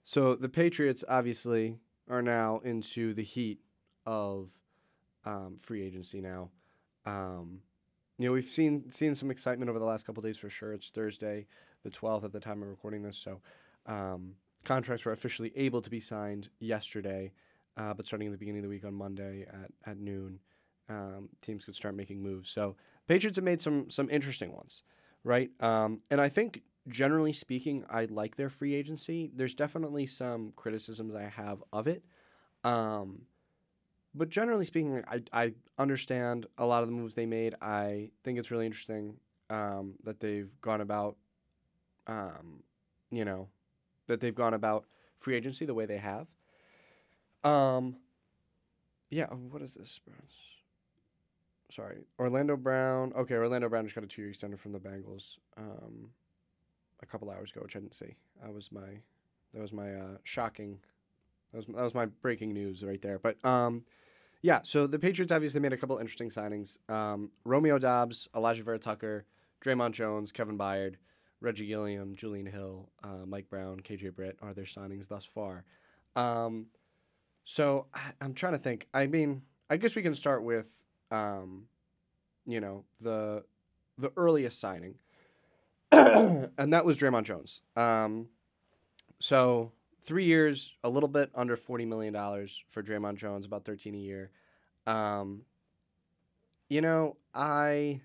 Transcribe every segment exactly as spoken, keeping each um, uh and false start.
So the Patriots obviously are now into the heat of um, free agency now. Um, you know, we've seen seen some excitement over the last couple days for sure. It's Thursday, the twelfth at the time of recording this, so um, contracts were officially able to be signed yesterday. Uh, but starting at the beginning of the week on Monday at, at noon, um, teams could start making moves. So Patriots have made some some interesting ones, right? Um, and I think generally speaking, I like their free agency. There's definitely some criticisms I have of it. Um, but generally speaking, I, I understand a lot of the moves they made. I think it's really interesting um, that they've gone about, um, you know, that they've gone about free agency the way they have. Um, yeah, what is this? Sorry, Orlando Brown. Okay, Orlando Brown just got a two-year extender from the Bengals um, a couple hours ago, which I didn't see. That was my that was my uh, shocking. That was that was my breaking news right there. But um, yeah, so the Patriots obviously made a couple interesting signings. Um, Romeo Dobbs, Elijah Vera Tucker, Draymond Jones, Kevin Byard, Reggie Gilliam, Julian Hill, uh, Mike Brown, K J Britt are their signings thus far. Um, so I, I'm trying to think. I mean, I guess we can start with, um, you know, the the earliest signing, and that was Draymond Jones. Um, so three years, a little bit under forty million dollars for Draymond Jones, about thirteen a year. Um, you know, I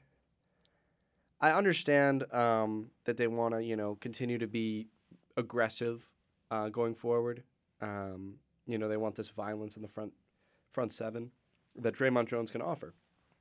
I understand um, that they want to, you know, continue to be aggressive uh, going forward. Um, you know, they want this violence in the front front seven that Draymond Jones can offer.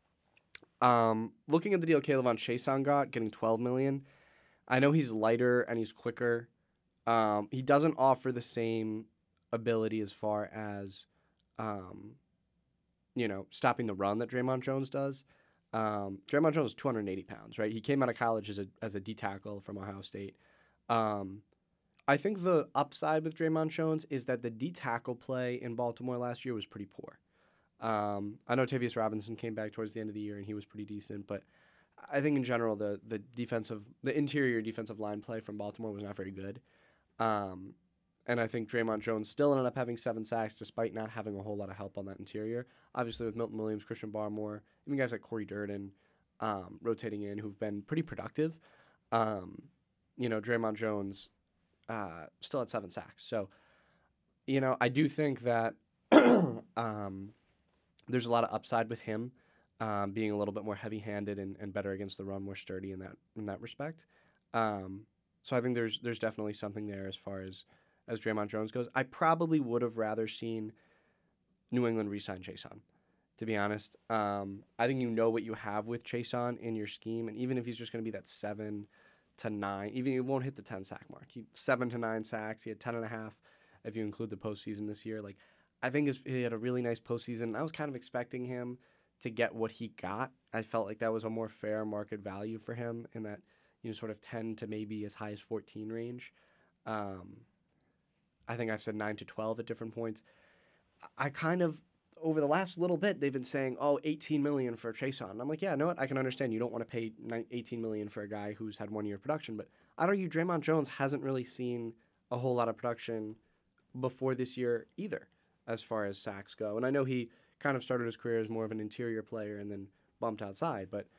Um, looking at the deal Kayvon Chason got, getting twelve million dollars, I know he's lighter and he's quicker. Um, he doesn't offer the same ability as far as, um, you know, stopping the run that Draymond Jones does. Um, Draymond Jones is two hundred eighty pounds, right? He came out of college as a as a D tackle from Ohio State. Um, I think the upside with Draymond Jones is that the D tackle play in Baltimore last year was pretty poor. Um, I know Tavius Robinson came back towards the end of the year and he was pretty decent, but I think in general the the defensive the interior defensive line play from Baltimore was not very good. Um, and I think Draymond Jones still ended up having seven sacks despite not having a whole lot of help on that interior. Obviously with Milton Williams, Christian Barmore, even guys like Corey Durden um, rotating in who've been pretty productive. Um, you know, Draymond Jones uh, still had seven sacks. So, you know, I do think that um, there's a lot of upside with him um, being a little bit more heavy-handed and, and better against the run, more sturdy in that in that respect. Um, so I think there's there's definitely something there as far as as Draymond Jones goes. I probably would have rather seen New England re-sign Chason, to be honest. Um, I think you know what you have with Chason in your scheme, and even if he's just going to be that seven to nine, even he won't hit the ten sack mark. He seven to nine sacks. He had ten and a half if you include the postseason this year. Like I think his, he had a really nice postseason. I was kind of expecting him to get what he got. I felt like that was a more fair market value for him in that, you know, sort of ten to maybe as high as fourteen range. Um, I think I've said nine to twelve at different points. I kind of, over the last little bit, they've been saying, oh, eighteen million dollars for Chason. And I'm like, yeah, no, I can understand. You don't want to pay eighteen million dollars for a guy who's had one year of production. But I'd argue Draymond Jones hasn't really seen a whole lot of production before this year either, as far as sacks go. And I know he kind of started his career as more of an interior player and then bumped outside. But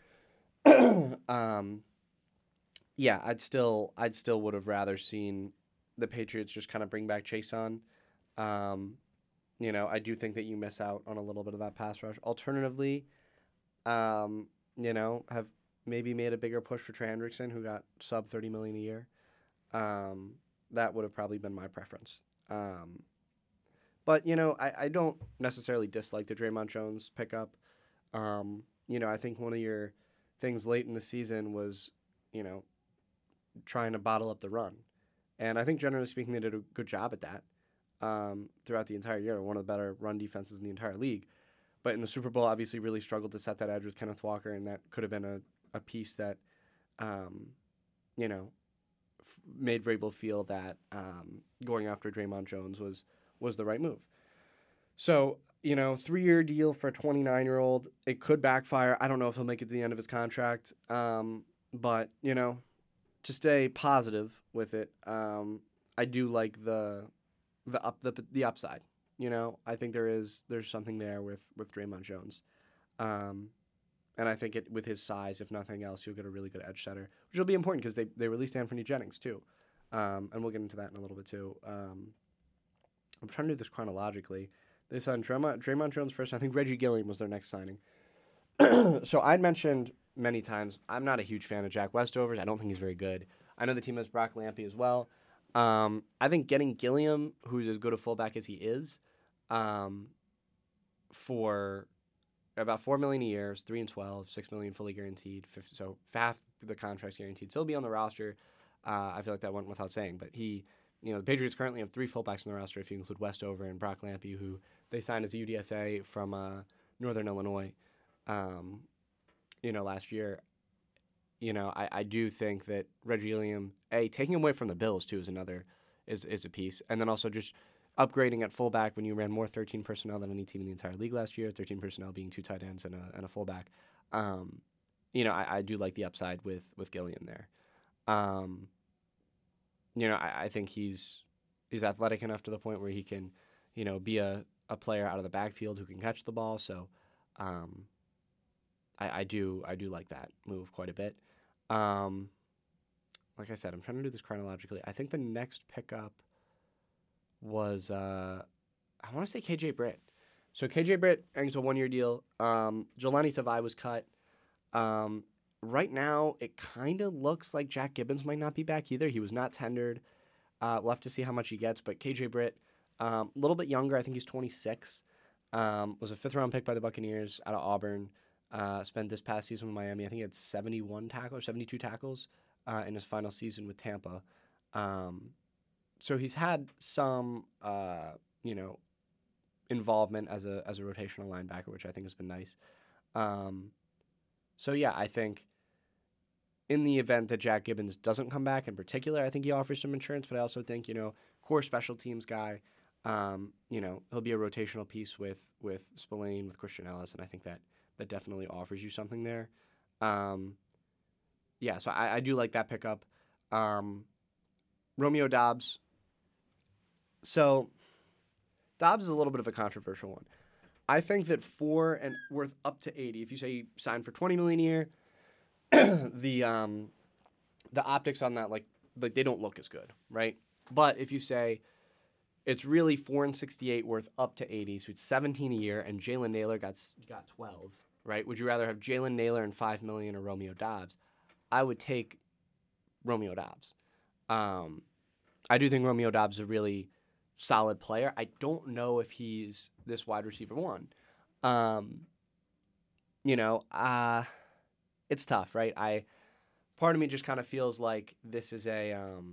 um, yeah, I'd still I'd still would have rather seen the Patriots just kind of bring back Chason. Um, you know, I do think that you miss out on a little bit of that pass rush. Alternatively, um, you know, have maybe made a bigger push for Trey Hendrickson, who got sub thirty million dollars a year. Um, that would have probably been my preference. Um, but, you know, I, I don't necessarily dislike the Draymond Jones pickup. Um, you know, I think one of your things late in the season was, you know, trying to bottle up the run. And I think generally speaking, they did a good job at that um, throughout the entire year. One of the better run defenses in the entire league. But in the Super Bowl, obviously really struggled to set that edge with Kenneth Walker, and that could have been a, a piece that, um, you know, f- made Vrabel feel that um, going after Draymond Jones was was the right move. So, you know, three-year deal for a twenty-nine-year-old. It could backfire. I don't know if he'll make it to the end of his contract. Um, but, you know, to stay positive with it, um, I do like the the up the the upside. You know, I think there is there's something there with with Draymond Jones, um, and I think it with his size, if nothing else, you'll get a really good edge setter, which will be important because they they released Anthony Jennings too, um, and we'll get into that in a little bit too. Um, I'm trying to do this chronologically. They signed Draymond, Draymond Jones first. And I think Reggie Gilliam was their next signing. So I'd mentioned many times I'm not a huge fan of Jack Westovers. I don't think he's very good. I know the team has Brock Lampy as well. Um, I think getting Gilliam, who's as good a fullback as he is, um, for about four million dollars a year, three and twelve, six million dollars fully guaranteed. fifty, so half the contract's guaranteed. Still be on the roster. Uh, I feel like that went without saying. But he, you know, the Patriots currently have three fullbacks on the roster if you include Westover and Brock Lampy, who they signed as a U D F A from uh, Northern Illinois. Um, you know, last year, you know, I, I do think that Reggie Gilliam, A, taking away from the Bills, too, is another, is, is a piece. And then also just upgrading at fullback when you ran more thirteen personnel than any team in the entire league last year, thirteen personnel being two tight ends and a, and a fullback. Um, you know, I, I do like the upside with, with Gilliam there. Um, you know, I, I think he's he's athletic enough to the point where he can, you know, be a, a player out of the backfield who can catch the ball. So, um, I, I do I do like that move quite a bit. Um, like I said, I'm trying to do this chronologically. I think the next pickup was uh, I want to say K J Britt. So K J Britt ends a one-year deal. Um, Jelani Tavai was cut. Um, right now, it kind of looks like Jack Gibbons might not be back either. He was not tendered. Uh, we'll have to see how much he gets. But K J Britt, a um, little bit younger. I think he's twenty-six. Um, was a fifth-round pick by the Buccaneers out of Auburn. Uh, spent this past season with Miami. I think he had seventy-one tackles, seventy-two tackles uh, in his final season with Tampa. Um, so he's had some, uh, you know, involvement as a as a rotational linebacker, which I think has been nice. Um, so yeah, I think in the event that Jack Gibbons doesn't come back, in particular, I think he offers some insurance. But I also think, you know, core special teams guy. Um, you know, he'll be a rotational piece with with Spillane, with Christian Ellis, and I think that. That definitely offers you something there. Um, yeah, so I, I do like that pickup. Um, Romeo Doubs. So Doubs is a little bit of a controversial one. I think that for and worth up to eighty, if you say you sign for twenty million dollars a year, the um, the optics on that, like, like they don't look as good, right? But if you say it's really four and sixty-eight worth up to eighty, so it's seventeen a year, and Jalen Naylor got got twelve. Right? Would you rather have Jalen Naylor and five million or Romeo Doubs? I would take Romeo Doubs. Um, I do think Romeo Doubs is a really solid player. I don't know if he's this wide receiver one. Um, you know, uh, it's tough, right? I part of me just kind of feels like this is a, um,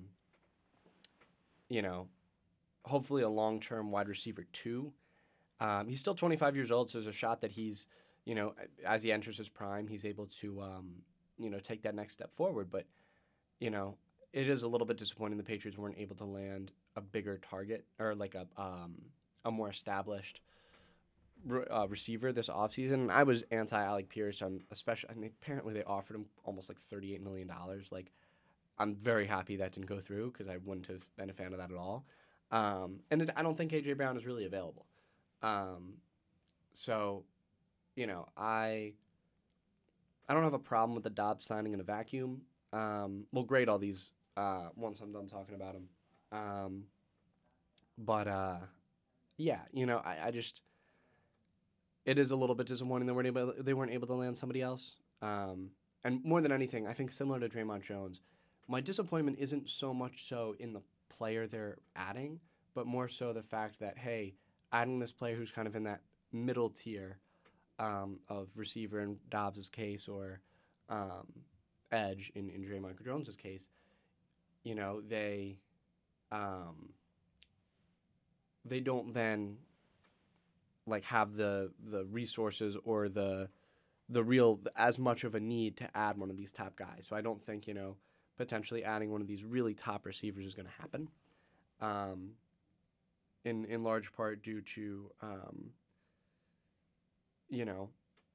you know, hopefully a long-term wide receiver two. Um, he's still twenty-five years old, so there's a shot that he's, you know, as he enters his prime, he's able to, um, you know, take that next step forward. But, you know, it is a little bit disappointing the Patriots weren't able to land a bigger target or like a um, a more established re- uh, receiver this offseason. I was anti-Alec Pierce, um, especially, I mean, apparently they offered him almost like thirty-eight million dollars. Like, I'm very happy that didn't go through because I wouldn't have been a fan of that at all. Um, and it, I don't think A J Brown is really available. Um, so... You know, I I don't have a problem with the Dobbs signing in a vacuum. Um, we'll grade all these uh, once I'm done talking about them. Um, but, uh, yeah, you know, I, I just – it is a little bit disappointing they weren't able, they weren't able to land somebody else. Um, and more than anything, I think similar to Draymond Jones, my disappointment isn't so much so in the player they're adding, but more so the fact that, hey, adding this player who's kind of in that middle tier – Um, of receiver in Dobbs' case or um, edge in, in Draymond Jones' case, you know, they um, they don't then like have the the resources or the the real as much of a need to add one of these top guys. So I don't think, you know, potentially adding one of these really top receivers is going to happen. Um, in in large part due to um, you know,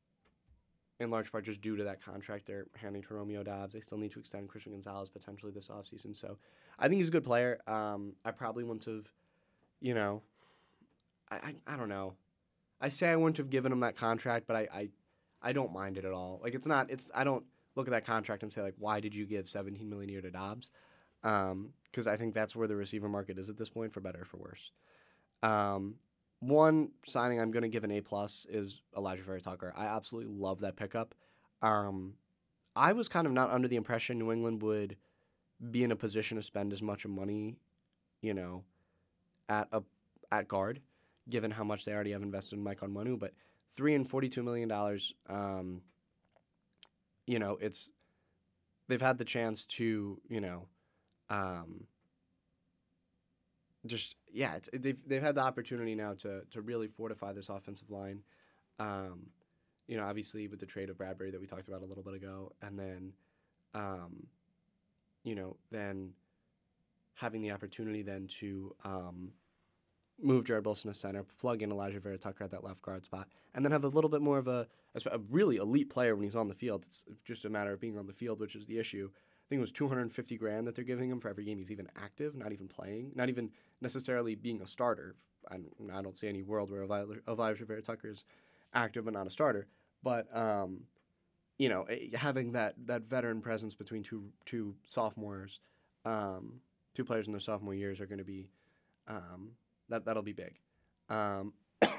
in large part just due to that contract they're handing to Romeo Doubs. They still need to extend Christian Gonzalez potentially this offseason. So I think he's a good player. Um, I probably wouldn't have you know, I, I, I don't know. I say I wouldn't have given him that contract, but I, I, I don't mind it at all. Like, it's not, it's, I don't look at that contract and say, like, why did you give seventeen million dollars a year to Dobbs? Because um, I think that's where the receiver market is at this point, for better or for worse. Um, one signing I'm going to give an A plus is Elijah Vera Tucker. I absolutely love that pickup. Um, I was kind of not under the impression New England would be in a position to spend as much money, you know, at a at guard, given how much they already have invested in Mike Onwenu. But three and forty-two million dollars, um, you know, it's they've had the chance to, you know, um, just yeah, it's they've they've had the opportunity now to to really fortify this offensive line. Um, you know, obviously with the trade of Bradbury that we talked about a little bit ago, and then, um, you know, then having the opportunity then to um, move Jared Wilson to center, plug in Elijah Vera Tucker at that left guard spot, and then have a little bit more of a, a really elite player when he's on the field. It's just a matter of being on the field, which is the issue. I think it was two hundred fifty grand that they're giving him for every game he's even active, not even playing, not even necessarily being a starter. I, I don't see any world where Elijah Vera Tucker is active but not a starter. But um, you know, having that that veteran presence between two two sophomores, um, two players in their sophomore years are going to be um, that that'll be big. Um,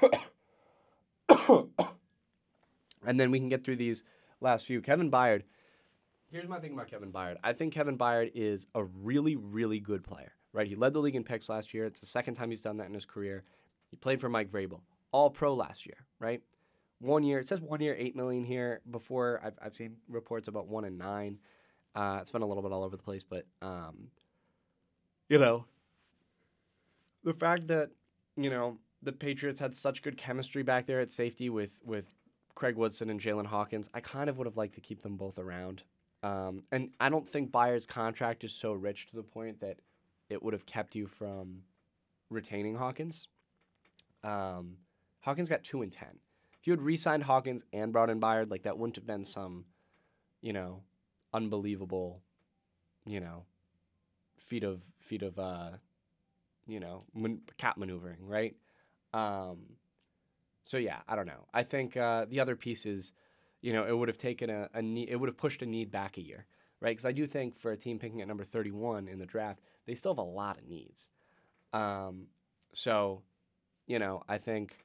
and then we can get through these last few. Kevin Byard. Here's my thing about Kevin Byard. I think Kevin Byard is a really, really good player, right? He led the league in picks last year. It's the second time he's done that in his career. He played for Mike Vrabel, all pro last year, right? One year, it says one year, eight million here. Before, I've I've seen reports about one and nine. Uh, it's been a little bit all over the place, but um, you know, the fact that you know the Patriots had such good chemistry back there at safety with with Craig Woodson and Jalen Hawkins, I kind of would have liked to keep them both around. Um, and I don't think Byard's contract is so rich to the point that it would have kept you from retaining Hawkins. Um, Hawkins got two and ten. If you had re-signed Hawkins and brought in Byard, like that wouldn't have been some, you know, unbelievable, you know, feat of feat of, uh, you know, man- cap maneuvering, right? Um, so yeah, I don't know. I think uh, the other piece is, you know, it would have taken a, a need, it would have pushed a need back a year, right? Because I do think for a team picking at number thirty-one in the draft, they still have a lot of needs. Um, so, you know, I think,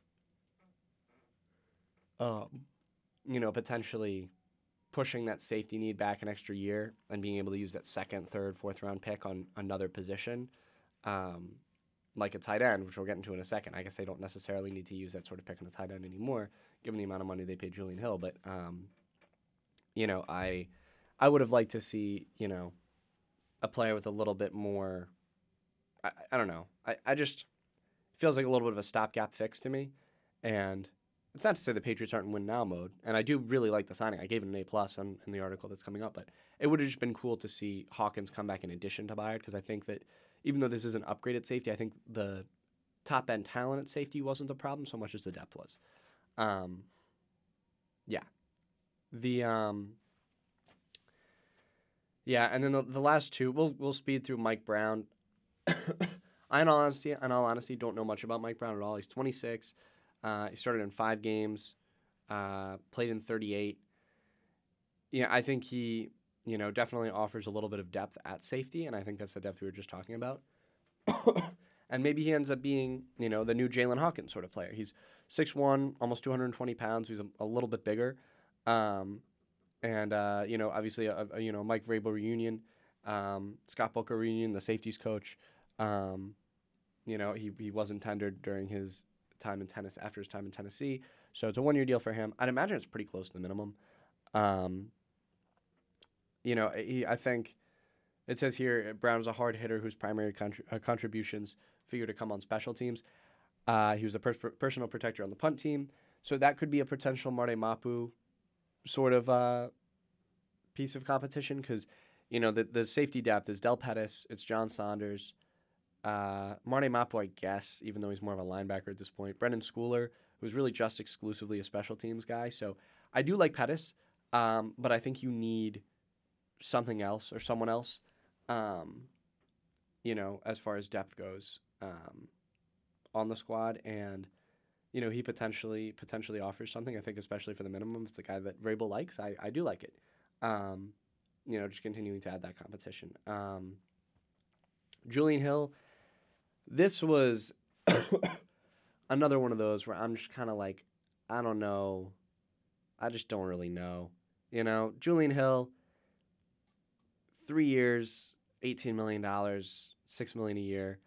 um, you know, potentially pushing that safety need back an extra year and being able to use that second, third, fourth round pick on another position, um, like a tight end, which we'll get into in a second. I guess they don't necessarily need to use that sort of pick on a tight end anymore, given the amount of money they paid Julian Hill. But, um, you know, I I would have liked to see, you know, a player with a little bit more, I, I don't know. I, I just, it feels like a little bit of a stopgap fix to me. And it's not to say the Patriots aren't in win now mode. And I do really like the signing. I gave it an A plus in, in the article that's coming up. But it would have just been cool to see Hawkins come back in addition to Byard, because I think that even though this is an upgraded safety, I think the top end talent at safety wasn't the problem so much as the depth was. Um, yeah. The um, yeah, and then the, the last two, we'll we'll speed through Mike Brown. I, in all honesty, in all honesty, don't know much about Mike Brown at all. He's twenty-six. Uh, he started in five games, uh, played in thirty-eight. Yeah, I think he, you know, definitely offers a little bit of depth at safety, and I think that's the depth we were just talking about. And maybe he ends up being, you know, the new Jalen Hawkins sort of player. He's six one, almost two hundred twenty pounds. He's a, a little bit bigger. Um, and, uh, you know, obviously, a, a, you know, Mike Vrabel reunion, um, Scott Booker reunion, the safeties coach. Um, you know, he, he wasn't tendered during his time in Tennessee, after his time in Tennessee. So it's a one-year deal for him. I'd imagine it's pretty close to the minimum. Um, you know, he, I think it says here Brown was a hard hitter whose primary contri- uh, contributions figure to come on special teams. Uh, he was a per- personal protector on the punt team. So that could be a potential Marte Mapu sort of uh, piece of competition, because, you know, the, the safety depth is Del Pettis, it's John Saunders, uh, Marte Mapu, I guess, even though he's more of a linebacker at this point, Brendan Schooler, who's really just exclusively a special teams guy. So I do like Pettis, um, but I think you need something else or someone else, um, you know, as far as depth goes. Um, on the squad, and you know he potentially potentially offers something. I think especially for the minimum, it's a guy that Vrabel likes. I, I do like it. Um, you know, just continuing to add that competition. Um, Julian Hill, this was another one of those where I'm just kind of like, I don't know. I just don't really know. You know, Julian Hill, three years, eighteen million dollars, six million dollars a year.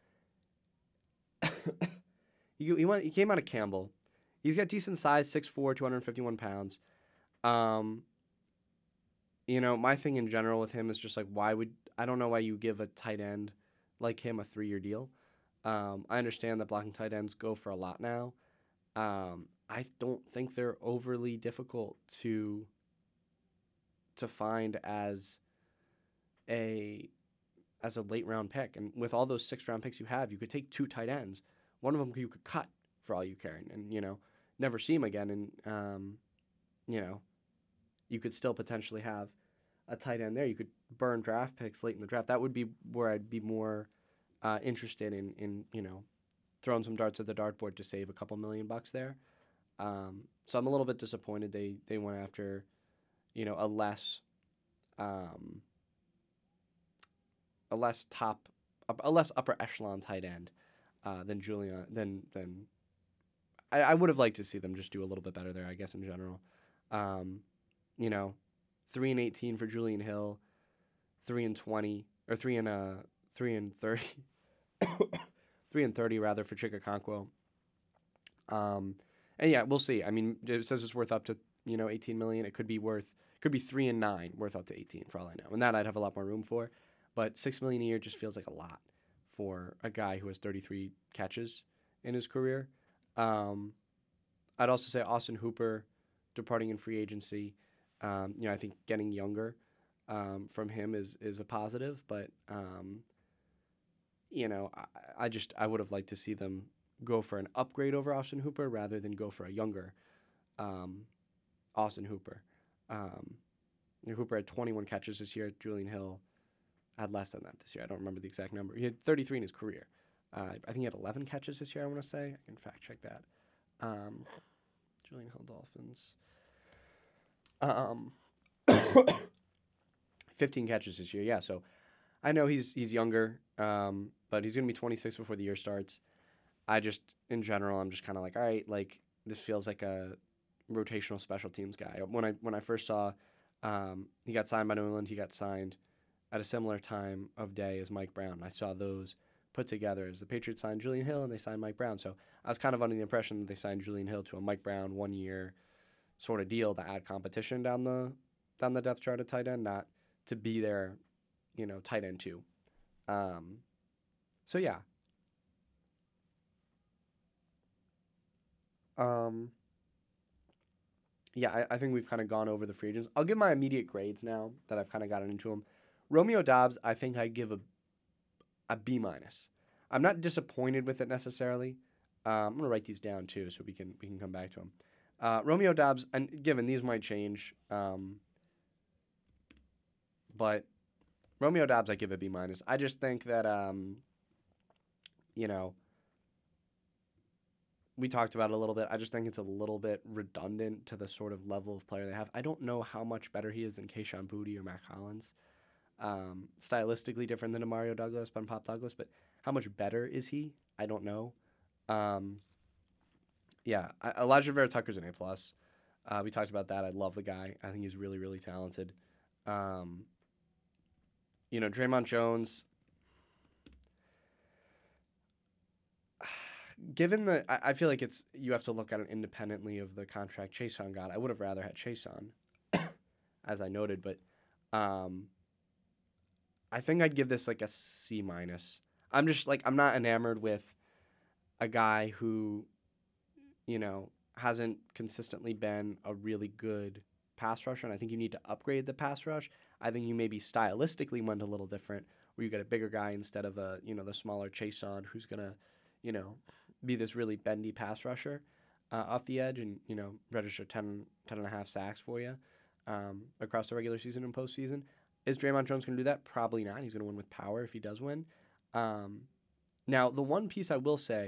he, he, went, he came out of Campbell. He's got decent size, six foot four, two hundred fifty-one pounds. Um, you know, my thing in general with him is just like, why would, I don't know why you give a tight end like him a three-year deal. Um, I understand that blocking tight ends go for a lot now. Um, I don't think they're overly difficult to to find as a as a late round pick. And with all those six round picks you have, you could take two tight ends. One of them you could cut for all you care, and, and you know, never see him again. And um, you know, you could still potentially have a tight end there. You could burn draft picks late in the draft. That would be where I'd be more uh, interested in in you know, throwing some darts at the dartboard to save a couple million bucks there. Um, so I'm a little bit disappointed they they went after, you know, a less um, a less top a less upper echelon tight end uh, than Julian than than I, I would have liked to see them just do a little bit better there, I guess, in general. Um, you know, three and eighteen for Julian Hill, three and twenty or three and uh three and thirty, three and thirty rather for Chikakonkwo. Um, and yeah, we'll see. I mean, it says it's worth up to you know eighteen million. It could be worth could be three and nine worth up to eighteen for all I know, and that I'd have a lot more room for. But six million a year just feels like a lot for a guy who has thirty-three catches in his career. Um, I'd also say Austin Hooper departing in free agency. Um, you know, I think getting younger um, from him is is a positive, but um, you know, I, I just I would have liked to see them go for an upgrade over Austin Hooper rather than go for a younger um, Austin Hooper. Um, Hooper had twenty-one catches this year. Julian Hill had less than that this year. I don't remember the exact number. He had thirty-three in his career. Uh, I think he had eleven catches this year, I want to say. I can fact check that. Um, Julian Hill Dolphins. Um, fifteen catches this year, yeah. So I know he's he's younger, um, but he's going to be twenty-six before the year starts. I just, in general, I'm just kind of like, all right, like, this feels like a rotational special teams guy. When I when I first saw um, he got signed by New England, he got signed at a similar time of day as Mike Brown. I saw those put together as the Patriots signed Julian Hill and they signed Mike Brown. So I was kind of under the impression that they signed Julian Hill to a Mike Brown one-year sort of deal to add competition down the down the depth chart at tight end, not to be their, you know, tight end two. Um, so yeah. Um, yeah, I, I think we've kind of gone over the free agents. I'll give my immediate grades now that I've kind of gotten into them. Romeo Doubs, I think I'd give a a B minus. I'm not disappointed with it necessarily. Uh, I'm gonna write these down too, so we can we can come back to them. Uh, Romeo Doubs, and given these might change, um, but Romeo Doubs, I give a B minus. I just think that um, you know, we talked about it a little bit. I just think it's a little bit redundant to the sort of level of player they have. I don't know how much better he is than Kayshon Boutte or Matt Collins. Um, stylistically different than Mario Douglas, Ben Pop Douglas, but how much better is he? I don't know. Um, yeah, I, Elijah Vera Tucker's an A plus. Uh, we talked about that. I love the guy. I think he's really, really talented. Um, you know, Draymond Jones. Given the, I, I feel like it's you have to look at it independently of the contract Chason got. I would have rather had Chason, as I noted, but um, I think I'd give this like a C minus. I'm just like I'm not enamored with a guy who, you know, hasn't consistently been a really good pass rusher, and I think you need to upgrade the pass rush. I think you maybe stylistically went a little different, where you get a bigger guy instead of a you know the smaller Chason who's gonna, you know, be this really bendy pass rusher uh, off the edge and, you know, register ten, ten and a half sacks for you um, across the regular season and postseason. Is Draymond Jones going to do that? Probably not. He's going to win with power if he does win. Um, now, the one piece I will say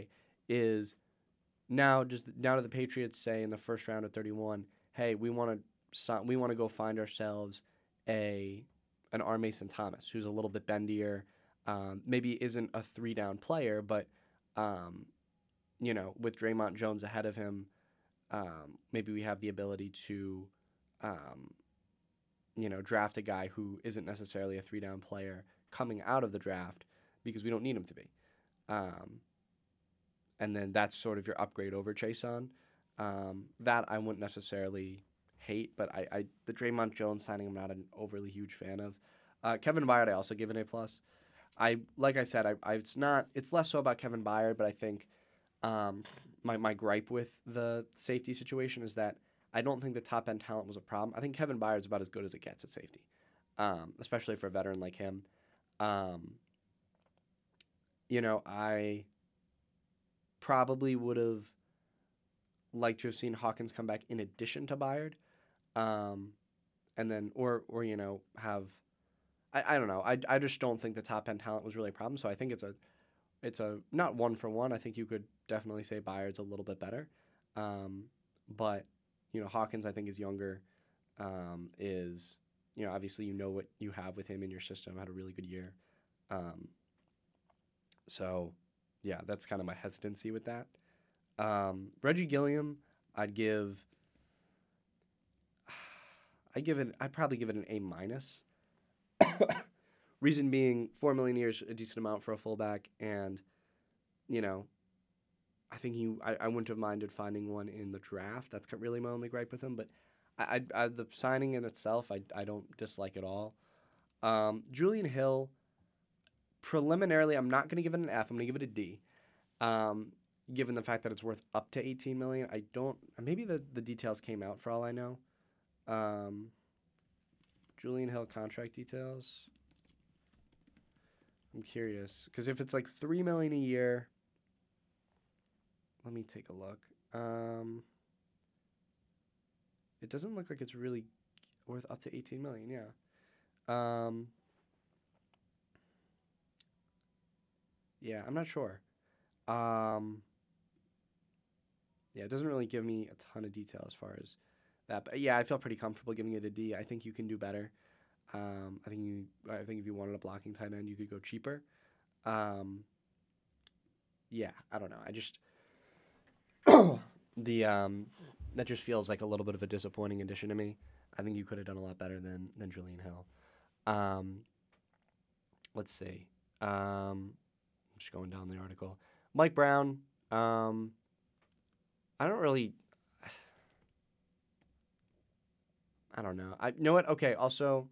is now just now to the Patriots say in the first round of thirty-one, hey, we want to we want to go find ourselves a an R. Mason Thomas who's a little bit bendier, um, maybe isn't a three down player, but um, you know, with Draymond Jones ahead of him, um, maybe we have the ability to, um, you know, draft a guy who isn't necessarily a three down player coming out of the draft because we don't need him to be. Um, and then that's sort of your upgrade over Chason. Um, that I wouldn't necessarily hate, but I, I the Draymond Jones signing I'm not an overly huge fan of. Uh, Kevin Byard I also give an A plus. I like I said I, I it's not it's less so about Kevin Byard, but I think um, my my gripe with the safety situation is that I don't think the top end talent was a problem. I think Kevin Byard's about as good as it gets at safety, um, especially for a veteran like him. Um, you know, I probably would have liked to have seen Hawkins come back in addition to Byard, um, and then or or you know have I, I don't know I, I just don't think the top end talent was really a problem. So I think it's a it's a not one for one. I think you could definitely say Byard's a little bit better, um, but you know Hawkins I think is younger, um, is you know obviously you know what you have with him in your system. Had a really good year, um, so yeah, that's kind of my hesitancy with that. Um, Reggie Gilliam, I'd give. I give it. I'd probably give it an A minus. Reason being, four million years, a decent amount for a fullback, and you know, I think he. I, I wouldn't have minded finding one in the draft. That's really my only gripe with him. But I, I, I the signing in itself, I, I don't dislike at all. Um, Julian Hill. Preliminarily, I'm not going to give it an F. I'm going to give it a D. Um, given the fact that it's worth up to eighteen million dollars. I don't maybe the, the details came out for all I know. Um, Julian Hill contract details. I'm curious because if it's like three million dollars a year, let me take a look. Um, it doesn't look like it's really worth up to eighteen million dollars, yeah. Um, yeah, I'm not sure. Um, yeah, it doesn't really give me a ton of detail as far as that. But yeah, I feel pretty comfortable giving it a D. I think you can do better. Um, I think you. I think if you wanted a blocking tight end, you could go cheaper. Um, yeah, I don't know. I just the um, that just feels like a little bit of a disappointing addition to me. I think you could have done a lot better than than Julian Hill. Um, let's see. Um, I'm just going down the article. Mike Brown. Um, I don't really. I don't know. I you know what? Okay. Also,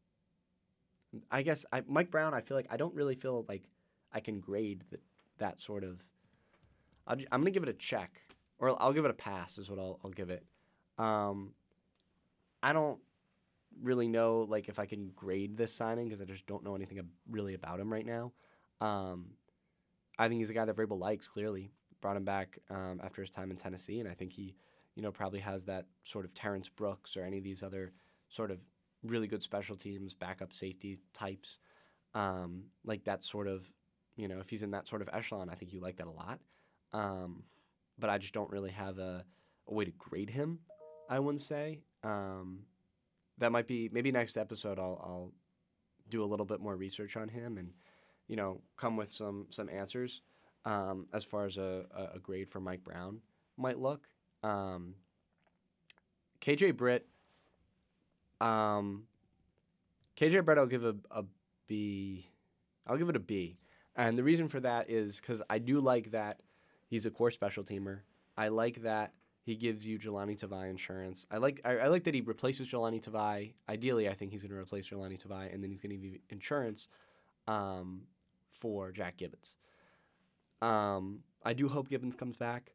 I guess I, Mike Brown. I feel like I don't really feel like I can grade that that sort of. I'll, I'm gonna give it a check, or I'll give it a pass. Is what I'll I'll give it. Um, I don't really know like if I can grade this signing because I just don't know anything ab- really about him right now. Um, I think he's a guy that Vrabel likes. Clearly, brought him back um, after his time in Tennessee, and I think he, you know, probably has that sort of Terrence Brooks or any of these other sort of really good special teams, backup safety types, um, like that sort of, you know, if he's in that sort of echelon, I think you like that a lot. Um, but I just don't really have a, a way to grade him, I wouldn't say. Um, that might be, maybe next episode I'll, I'll do a little bit more research on him and, you know, come with some, some answers um, as far as a, a grade for Mike Brown might look. Um, K J Britt, um, K J Britt I'll give a, a B. I'll give it a B. And the reason for that is because I do like that he's a core special teamer. I like that he gives you Jelani Tavai insurance. I like I, I like that he replaces Jelani Tavai. Ideally, I think he's going to replace Jelani Tavai, and then he's going to give you insurance um, for Jack Gibbons. Um, I do hope Gibbons comes back.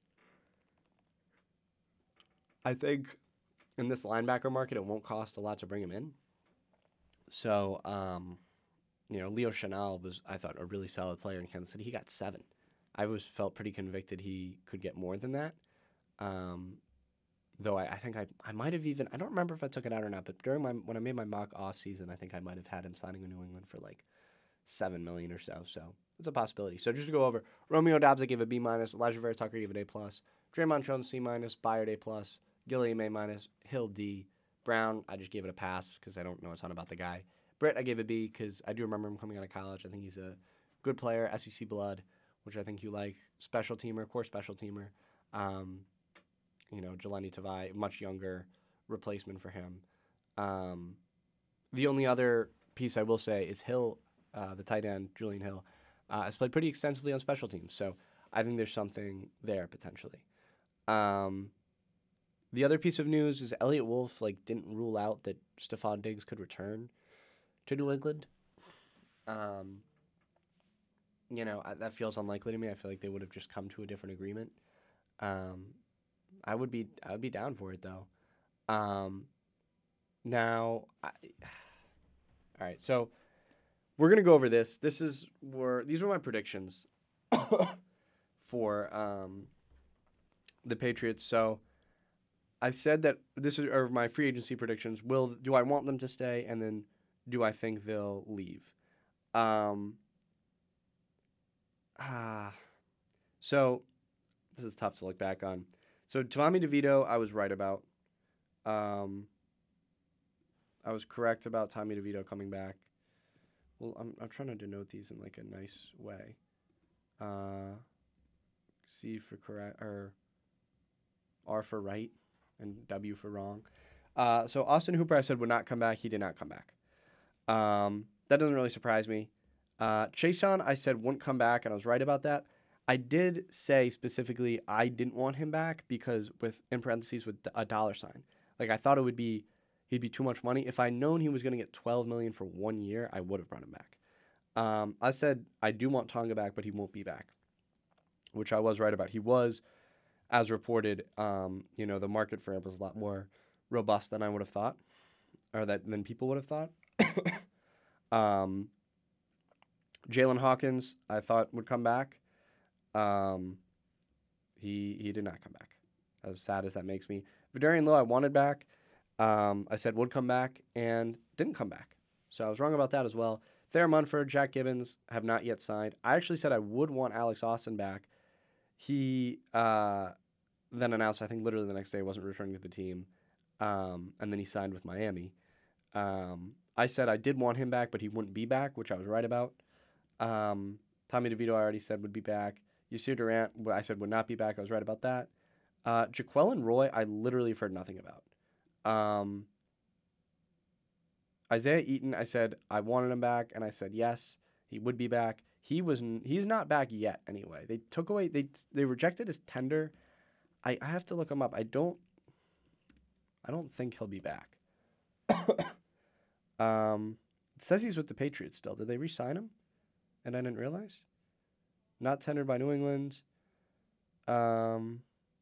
I think in this linebacker market, it won't cost a lot to bring him in. So, um, you know, Leo Chenal was, I thought, a really solid player in Kansas City. He got seven. I was felt pretty convicted he could get more than that. Um, though I, I think I, I might have even, I don't remember if I took it out or not, but during my, when I made my mock off season, I think I might have had him signing with New England for like seven million or so. So it's a possibility. So just to go over, Romeo Dobbs I gave a B minus, Elijah Vera Tucker gave it A plus, Draymond Jones C minus, Byard A plus, Gilliam A minus, Hill D, Brown I just gave it a pass because I don't know a ton about the guy. Britt I gave a B because I do remember him coming out of college. I think he's a good player, S E C blood, which I think you like, special teamer, core special teamer. Um, you know, Jelani Tavai, much younger replacement for him. Um, the only other piece I will say is Hill, uh, the tight end, Julian Hill, uh, has played pretty extensively on special teams. So I think there's something there potentially. Um, the other piece of news is Elliot Wolf like didn't rule out that Stephon Diggs could return to New England. Um, you know, I, that feels unlikely to me. I feel like they would have just come to a different agreement. Um, I would be I would be down for it though. Um, now, I, all right, so we're gonna go over this. This is were these were my predictions for um, the Patriots. So I said that this is are my free agency predictions. Will do I want them to stay, and then do I think they'll leave? Um, ah, so this is tough to look back on. So Tommy DeVito, I was right about. Um, I was correct about Tommy DeVito coming back. Well, I'm I'm trying to denote these in like a nice way. Uh, C for correct or R for right and W for wrong. Uh, so Austin Hooper, I said would not come back. He did not come back. Um, that doesn't really surprise me. Uh, Chason, I said wouldn't come back, and I was right about that. I did say specifically I didn't want him back because with in parentheses with a dollar sign. Like I thought it would be he'd be too much money. If I'd known he was going to get twelve million dollars for one year, I would have brought him back. Um, I said I do want Tonga back, but he won't be back, which I was right about. He was, as reported, um, you know, the market for him was a lot more robust than I would have thought, or that than people would have thought. um, Jalen Hawkins, I thought would come back. Um, he he did not come back. As sad as that makes me. Vidarian Lowe, I wanted back. Um, I said would come back and didn't come back. So I was wrong about that as well. Thayer Munford, Jack Gibbons have not yet signed. I actually said I would want Alex Austin back. He uh, then announced, I think literally the next day, wasn't returning to the team. Um, and then he signed with Miami. Um, I said I did want him back, but he wouldn't be back, which I was right about. Um, Tommy DeVito, I already said would be back. Yasir Durant, I said would not be back. I was right about that. Uh, Jaquelin Roy, I literally have heard nothing about. Um, Isaiah Eaton, I said I wanted him back, and I said yes, he would be back. He was n- he's not back yet. Anyway, they took away they they rejected his tender. I, I have to look him up. I don't I don't think he'll be back. um, it says he's with the Patriots still. Did they re-sign him? And I didn't realize. Not tendered by New England. Um.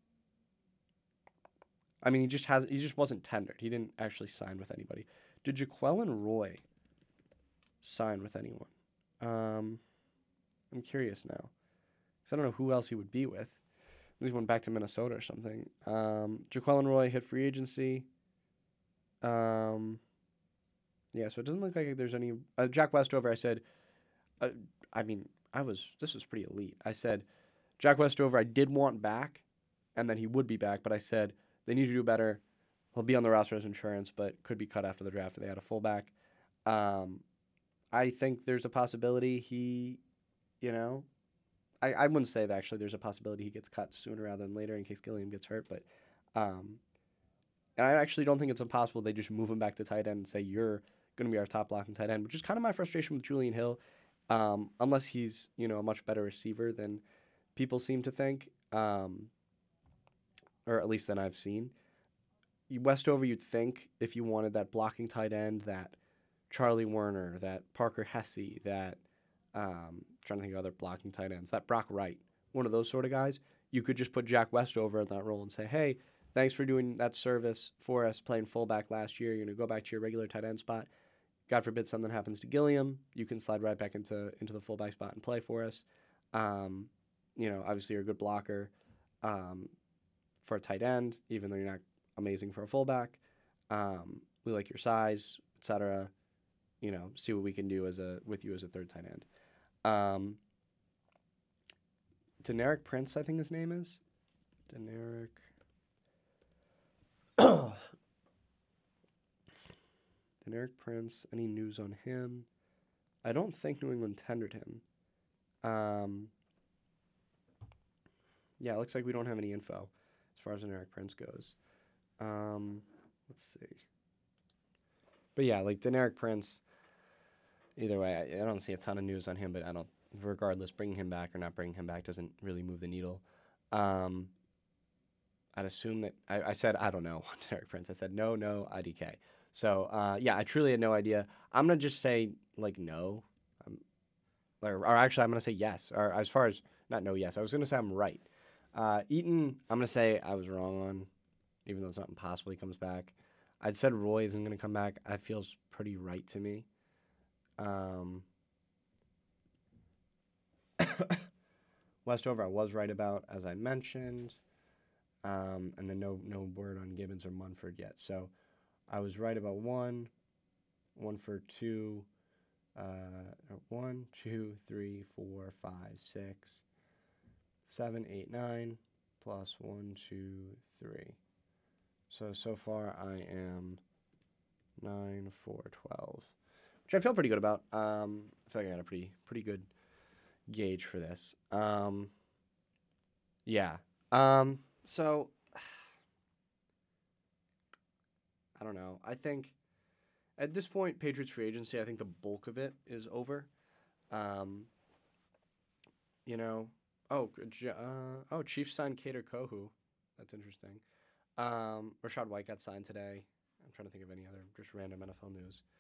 I mean, he just has he just wasn't tendered. He didn't actually sign with anybody. Did Jaquelin Roy sign with anyone? Um, I'm curious now. Because I don't know who else he would be with. He went back to Minnesota or something. Um, Jaquelin Roy hit free agency. Um, yeah, so it doesn't look like there's any... Uh, Jack Westover, I said... Uh, I mean, I was... This was pretty elite. I said, Jack Westover, I did want back, and then he would be back, but I said... They need to do better. He'll be on the roster as insurance, but could be cut after the draft if they had a fullback. Um, I think there's a possibility he, you know, I, I wouldn't say that actually there's a possibility he gets cut sooner rather than later in case Gilliam gets hurt, but um, and I actually don't think it's impossible they just move him back to tight end and say you're going to be our top blocking tight end, which is kind of my frustration with Julian Hill, um, unless he's, you know, a much better receiver than people seem to think. Um, or at least than I've seen. Westover, you'd think, if you wanted that blocking tight end, that Charlie Werner, that Parker Hesse, that, um, trying to think of other blocking tight ends, that Brock Wright, one of those sort of guys, you could just put Jack Westover in that role and say, hey, thanks for doing that service for us playing fullback last year. You're going to go back to your regular tight end spot. God forbid something happens to Gilliam. You can slide right back into, into the fullback spot and play for us. Um, you know, obviously you're a good blocker. Um, for a tight end, even though you're not amazing for a fullback. Um, we like your size, et cetera. You know, see what we can do as a with you as a third tight end. Um, Deneric Prince, I think his name is. Deneric. Deneric Prince. Any news on him? I don't think New England tendered him. Um, yeah, it looks like we don't have any info as far as Deneric Prince goes. Um, let's see. But yeah, like Deneric Prince, either way, I, I don't see a ton of news on him, but I don't, regardless, bringing him back or not bringing him back doesn't really move the needle. Um, I'd assume that, I, I said, I don't know, Deneric Prince. I said, no, no, I D K. So, uh, yeah, I truly had no idea. I'm going to just say, like, no. Um, or, or actually, I'm going to say yes. Or as far as, not no, yes. I was going to say I'm right. Uh, Eaton, I'm going to say I was wrong on, even though it's not impossible he comes back. I'd said Roy isn't going to come back. That feels pretty right to me. Um, Westover, I was right about, as I mentioned. Um, and then no no word on Gibbons or Munford yet. So I was right about one, one for two, uh, one, two, three, four, five, six, seven, eight, nine, plus one, two, three. So, so far I am nine, four, twelve, which I feel pretty good about. Um, I feel like I got a pretty, pretty good gauge for this. Um, yeah. Um, so, I don't know. I think at this point, Patriots free agency, I think the bulk of it is over. Um, you know, oh, uh, oh, Chiefs signed Kader Kohu. That's interesting. Um, Rashad White got signed today. I'm trying to think of any other just random N F L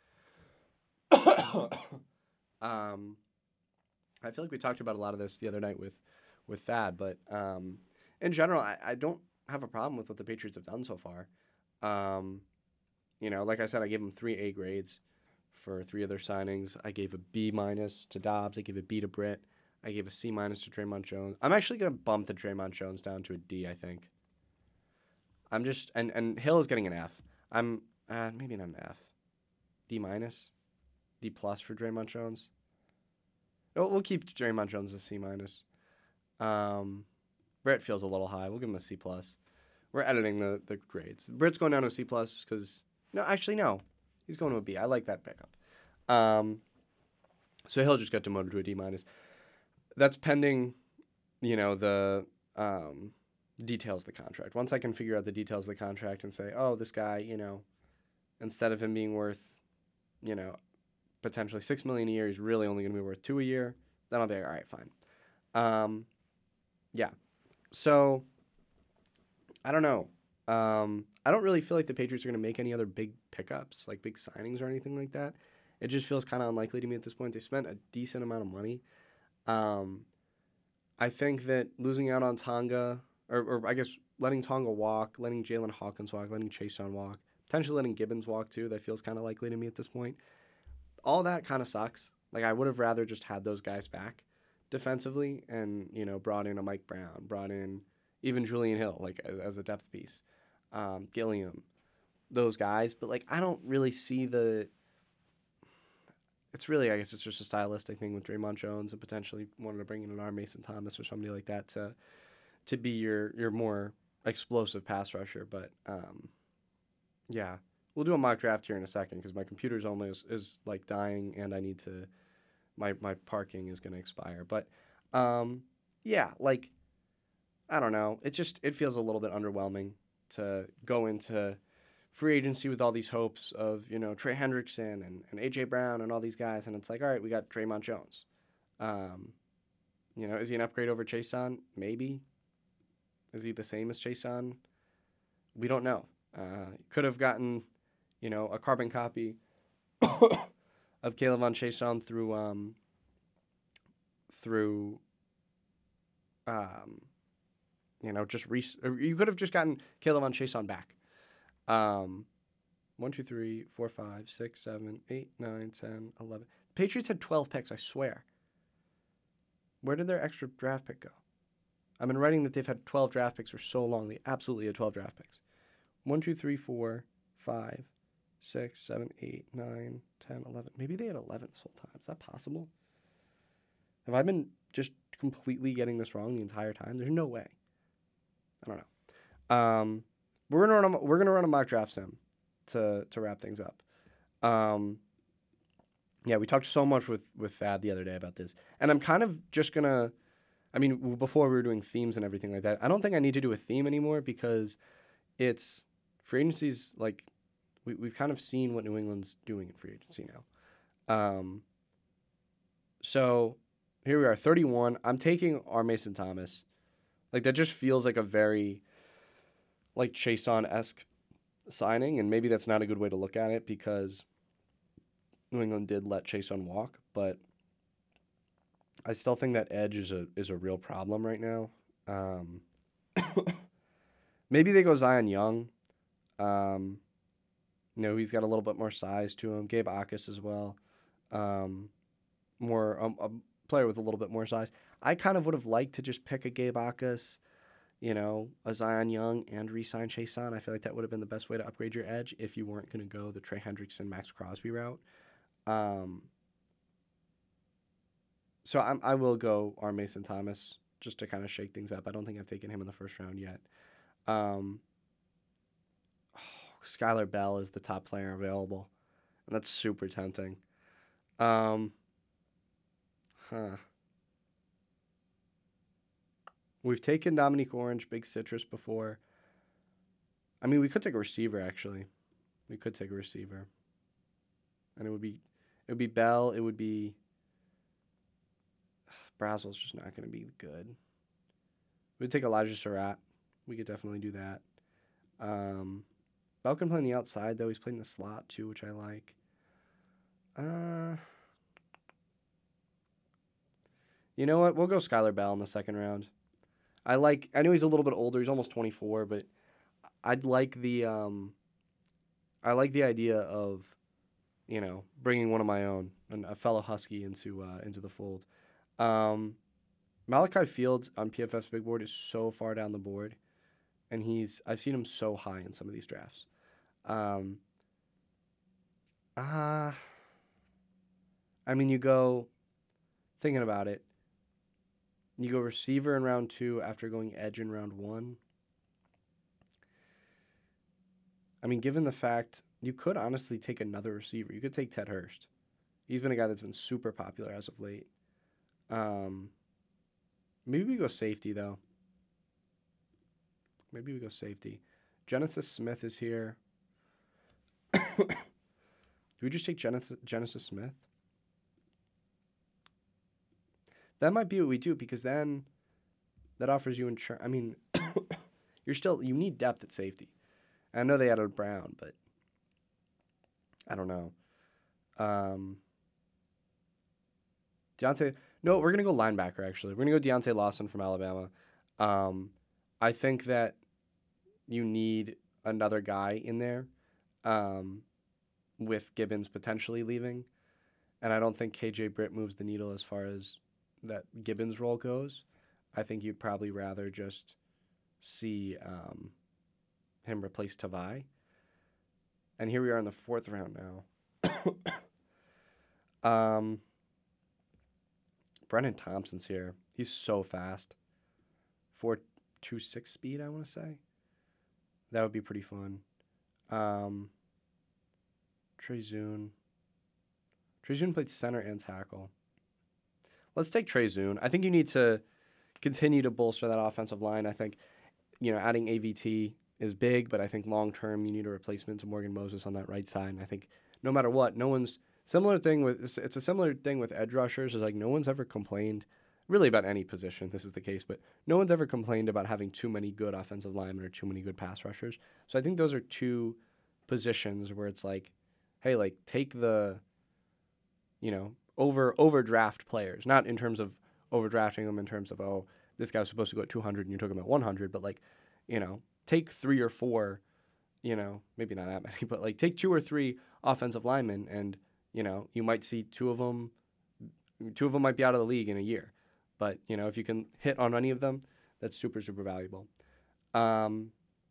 news. um, I feel like we talked about a lot of this the other night with, with Thad, but um, in general, I, I don't have a problem with what the Patriots have done so far. Um, you know, like I said, I gave them three A grades for three of their signings. I gave a B minus to Dobbs. I gave a B to Britt. I gave a C minus to Draymond Jones. I'm actually going to bump the Draymond Jones down to a D, I think. I'm just, and, and Hill is getting an F. I'm, uh, maybe not an F. D minus? D plus for Draymond Jones? No, we'll keep Draymond Jones a C minus. Um, Britt feels a little high. We'll give him a C plus. We're editing the, the grades. Britt's going down to a C plus because, no, actually, no. He's going to a B. I like that pickup. Um, so he'll just get demoted to a D minus. That's pending, you know, the um, details of the contract. Once I can figure out the details of the contract and say, oh, this guy, you know, instead of him being worth, you know, potentially six million dollars a year, he's really only going to be worth two a year, then I'll be like, all right, fine. Um, yeah. So, I don't know. Um, I don't really feel like the Patriots are going to make any other big pickups, like big signings or anything like that. It just feels kind of unlikely to me at this point. They spent a decent amount of money. Um, I think that losing out on Tonga, or, or I guess letting Tonga walk, letting Jalen Hawkins walk, letting Chaseon walk, potentially letting Gibbons walk too, that feels kind of likely to me at this point. All that kind of sucks. Like, I would have rather just had those guys back defensively and, you know, brought in a Mike Brown, brought in even Julian Hill, like, as, as a depth piece. Um, Gilliam, those guys. But, like, I don't really see the... It's really, I guess it's just a stylistic thing with Draymond Jones and potentially wanting to bring in an R. Mason Thomas or somebody like that to to be your, your more explosive pass rusher. But, um, yeah. We'll do a mock draft here in a second because my computer's almost is like dying and I need to, my, my parking is going to expire. But, um, yeah, like, I don't know. It just, it feels a little bit underwhelming to go into free agency with all these hopes of, you know, Trey Hendrickson and, and A J Brown and all these guys. And it's like, all right, we got Draymond Jones. Um, you know, is he an upgrade over Chaseon? Maybe. Is he the same as Chaseon? We don't know. Uh, could have gotten, you know, a carbon copy of Caleb Von Chaseon through, um, through, um, you know, just re- you could have just gotten Caleb Von Chaseon back. Um, one, two, three, four, five, six, seven, eight, nine, ten, eleven. The Patriots had twelve picks, I swear. Where did their extra draft pick go? I've been writing that they've had twelve draft picks for so long. They absolutely had twelve draft picks. one, two, three, four, five, six, seven, eight, nine, ten, eleven. Maybe they had eleven this whole time. Is that possible? Have I been just completely getting this wrong the entire time? There's no way. I don't know. Um, we're gonna run a, we're gonna run a mock draft sim to to wrap things up. Um, yeah, we talked so much with with Thad the other day about this, and I'm kind of just gonna. I mean, w- before we were doing themes and everything like that, I don't think I need to do a theme anymore because it's free agency's like we we've kind of seen what New England's doing in free agency now. Um, so here we are, thirty-one. I'm taking R. Mason Thomas. Like that just feels like a very like Chason esque signing, and maybe that's not a good way to look at it because New England did let Chason walk, but I still think that edge is a is a real problem right now. Um, maybe they go Zion Young. Um, you know, he's got a little bit more size to him. Gabe Akis as well. Um, more um, a player with a little bit more size. I kind of would have liked to just pick a Gabe Akis, you know, a Zion Young and re-sign Chason. I feel like that would have been the best way to upgrade your edge if you weren't going to go the Trey Hendrickson, Max Crosby route. Um, so I'm, I will go R. Mason Thomas just to kind of shake things up. I don't think I've taken him in the first round yet. Um, oh, Skylar Bell is the top player available, and that's super tempting. Um, huh. We've taken Dominique Orange, Big Citrus before. I mean, we could take a receiver actually. We could take a receiver, and it would be, it would be Bell. It would be. Brazel's just not going to be good. We'd take Elijah Surratt. We could definitely do that. Um, Bell can play on the outside, though. He's playing the slot, too, which I like. Uh, you know what? We'll go Skylar Bell in the second round. I like. I know he's a little bit older. He's almost twenty-four, but I'd like the. Um, I like the idea of, you know, bringing one of my own, and a fellow Husky, into uh, into the fold. Um, Malachi Fields on P F F's big board is so far down the board, and he's I've seen him so high in some of these drafts. Um, uh, I mean, you go thinking about it. You go receiver in round two after going edge in round one. I mean, given the fact you could honestly take another receiver, you could take Ted Hurst. He's been a guy that's been super popular as of late. Um, maybe we go safety though. Maybe we go safety. Genesis Smith is here. Do we just take Genesis, Genesis Smith? That might be what we do because then that offers you insurance. I mean, you're still you need depth at safety. I know they added Brown, but I don't know. Um, Deontay. No, we're gonna go linebacker. Actually, we're gonna go Deontay Lawson from Alabama. Um, I think that you need another guy in there, um, with Gibbons potentially leaving, and I don't think K J Britt moves the needle as far as that Gibbons role goes. I think you'd probably rather just see um, him replace Tavai. And here we are in the fourth round now. um, Brennan Thompson's here. He's so fast. four two six speed, I want to say. That would be pretty fun. Um, Trey Zune. Trey Zune played center and tackle. Let's take Trey Zune. I think you need to continue to bolster that offensive line. I think, you know, adding A V T is big, but I think long term you need a replacement to Morgan Moses on that right side. And I think no matter what, no one's similar thing with it's, it's a similar thing with edge rushers. Is like no one's ever complained really about any position. This is the case, but no one's ever complained about having too many good offensive linemen or too many good pass rushers. So I think those are two positions where it's like, hey, like take the, you know, over overdraft players, not in terms of overdrafting them in terms of, oh, this guy was supposed to go at two hundred and you took him at one hundred, but like, you know, take three or four, you know, maybe not that many, but like take two or three offensive linemen and, you know, you might see two of them, two of them might be out of the league in a year. But, you know, if you can hit on any of them, that's super, super valuable. Um,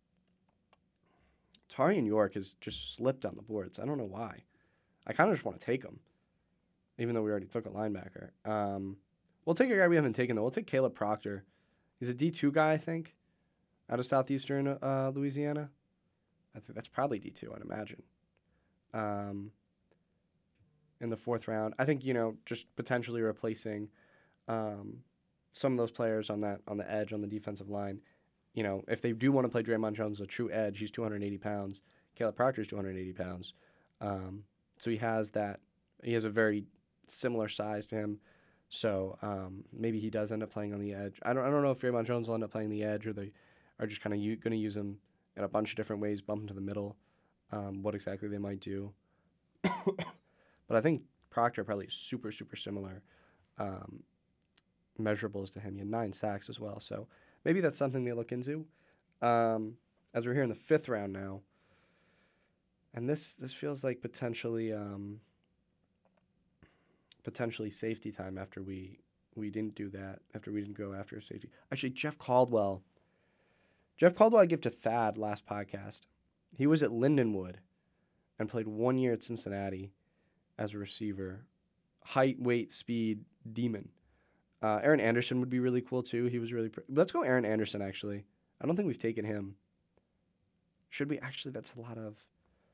Tarian York has just slipped on the boards. I don't know why. I kind of just want to take him, even though we already took a linebacker. Um, We'll take a guy we haven't taken, though. We'll take Caleb Proctor. He's a D two guy, I think, out of southeastern uh, Louisiana. I think that's probably D two, I'd imagine. Um, in the fourth round. I think, you know, just potentially replacing um, some of those players on that on the edge, on the defensive line. You know, if they do want to play Draymond Jones a true edge, he's two hundred eighty pounds. Caleb Proctor's two hundred eighty pounds. Um, so he has that. He has a very similar size to him. So um, maybe he does end up playing on the edge. I don't I don't know if Draymond Jones will end up playing the edge or they are just kind of u- going to use him in a bunch of different ways, bump him to the middle, um, what exactly they might do. But I think Proctor probably is super, super similar um, measurables to him. He had nine sacks as well. So maybe that's something they look into. Um, as we're here in the fifth round now. And this this feels like potentially... Um, potentially safety time after we we didn't do that, after we didn't go after safety. Actually, Jeff Caldwell. Jeff Caldwell I give to Thad last podcast. He was at Lindenwood and played one year at Cincinnati as a receiver. Height, weight, speed, demon. Uh, Aaron Anderson would be really cool too. He was really... Pr- Let's go Aaron Anderson, actually. I don't think we've taken him. Should we? Actually, that's a lot of...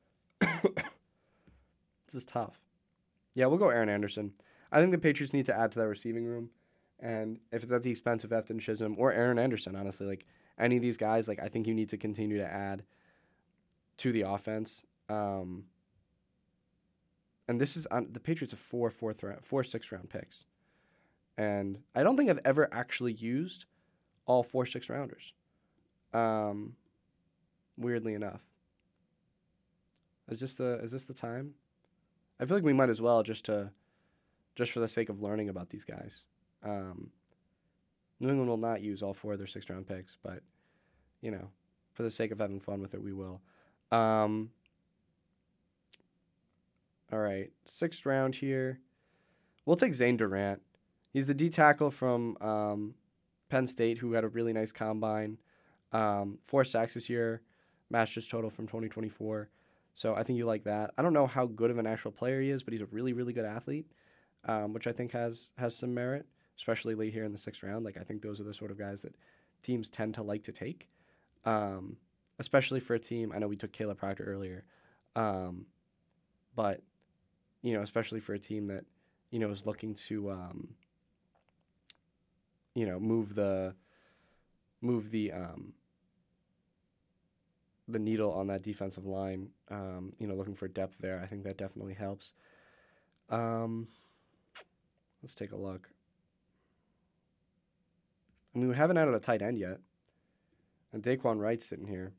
This is tough. Yeah, we'll go Aaron Anderson. I think the Patriots need to add to that receiving room. And if it's at the expense of Efton Chisholm or Aaron Anderson, honestly, like any of these guys, like I think you need to continue to add to the offense. Um, and this is on the Patriots have four fourth round, four sixth round picks. And I don't think I've ever actually used all four sixth rounders. Um, weirdly enough. Is this the is this the time? I feel like we might as well just to, just for the sake of learning about these guys. Um, New England will not use all four of their sixth round picks, but you know, for the sake of having fun with it, we will. Um, all right, sixth round here. We'll take Zane Durant. He's the D tackle from um, Penn State who had a really nice combine. Um, four sacks this year, matched his total from twenty twenty-four. So I think you like that. I don't know how good of an actual player he is, but he's a really, really good athlete, um, which I think has has some merit, especially late here in the sixth round. Like I think those are the sort of guys that teams tend to like to take, um, especially for a team. I know we took Caleb Proctor earlier, um, but you know, especially for a team that you know is looking to um, you know move the move the um, the needle on that defensive line, um, you know, looking for depth there. I think that definitely helps. Um, let's take a look. I mean, we haven't added a tight end yet. And Daquan Wright's sitting here.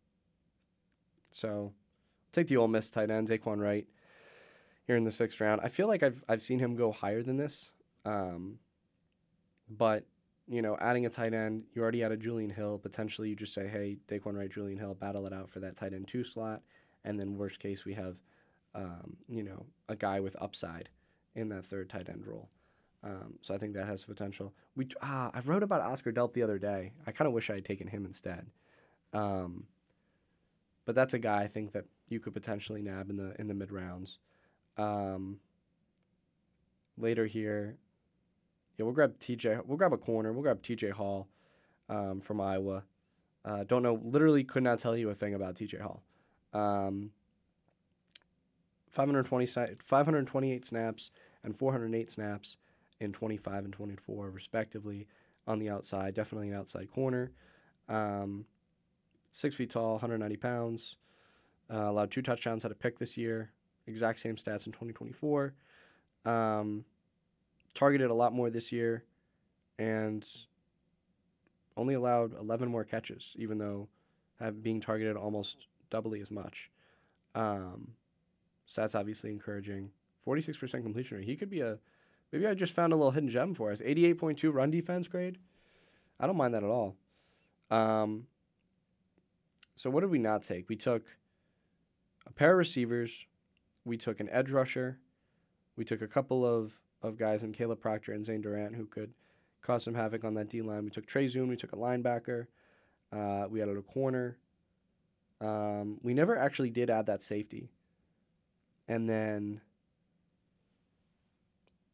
So, take the Ole Miss tight end, Daquan Wright, here in the sixth round. I feel like I've I've seen him go higher than this. Um, but you know, adding a tight end, you already added Julian Hill. Potentially, you just say, hey, Daquan Wright, Julian Hill, battle it out for that tight end two slot. And then worst case, we have, um, you know, a guy with upside in that third tight end role. Um, so I think that has potential. We ah, I wrote about Oscar Delp the other day. I kind of wish I had taken him instead. Um, but that's a guy I think that you could potentially nab in the in the mid rounds. Um, later here. Yeah, we'll grab T J. We'll grab a corner. We'll grab T J Hall um, from Iowa. Uh, don't know. Literally could not tell you a thing about T J Hall. Um, five hundred twenty, five hundred twenty-eight snaps and four hundred eight snaps in twenty-five and twenty-four, respectively, on the outside. Definitely an outside corner. Um, six feet tall, one hundred ninety pounds. Uh, allowed two touchdowns, had a pick this year. Exact same stats in twenty twenty-four. Um, targeted a lot more this year and only allowed eleven more catches, even though have being targeted almost doubly as much. Um, so that's obviously encouraging. forty-six percent completion rate. He could be a, maybe I just found a little hidden gem for us. eighty-eight point two run defense grade. I don't mind that at all. Um, so what did we not take? We took a pair of receivers. We took an edge rusher. We took a couple of of guys in Caleb Proctor and Zane Durant who could cause some havoc on that D-line. We took Trey Zoon. We took a linebacker. Uh, we added a corner. Um, we never actually did add that safety. And then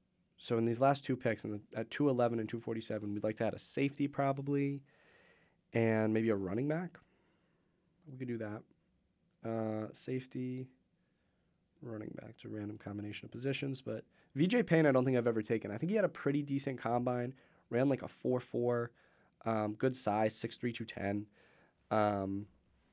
So in these last two picks, in the, at two eleven and two forty-seven, we'd like to add a safety probably, and maybe a running back. We could do that. Uh, safety, running back. It's a random combination of positions. But V J Payne, I don't think I've ever taken. I think he had a pretty decent combine. Ran like a four four. Um, good size, six three, two ten. Um,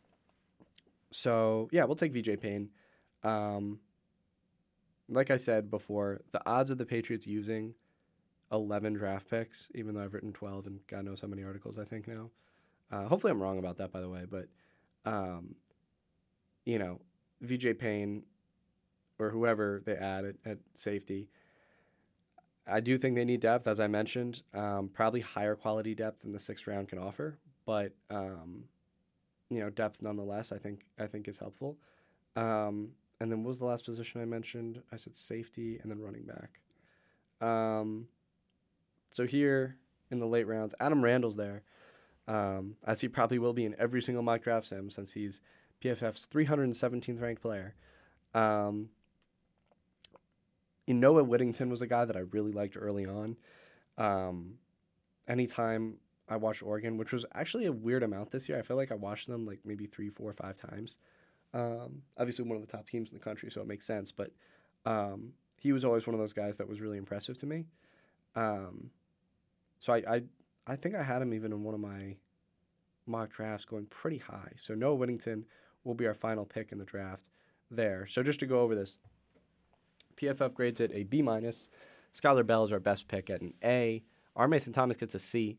so, yeah, we'll take V J Payne. Um, like I said before, the odds of the Patriots using eleven draft picks, even though I've written twelve and God knows how many articles I think now. Uh, hopefully I'm wrong about that, by the way. But, um, you know, V J Payne or whoever they add at, at safety, I do think they need depth, as I mentioned. Um, probably higher quality depth than the sixth round can offer. But, um, you know, depth nonetheless, I think I think is helpful. Um, and then what was the last position I mentioned? I said safety and then running back. Um, so here in the late rounds, Adam Randall's there, um, as he probably will be in every single mock draft sim since he's P F F's three hundred seventeenth ranked player. Um, Noah Whittington was a guy that I really liked early on. Um, anytime I watched Oregon, which was actually a weird amount this year, I feel like I watched them like maybe three, four, five times. Um, obviously one of the top teams in the country, so it makes sense. But um, he was always one of those guys that was really impressive to me. Um, so I, I, I think I had him even in one of my mock drafts going pretty high. So Noah Whittington will be our final pick in the draft there. So just to go over this, P F F grades it a B minus. Skylar Bell is our best pick at an A. R. Mason Thomas gets a C.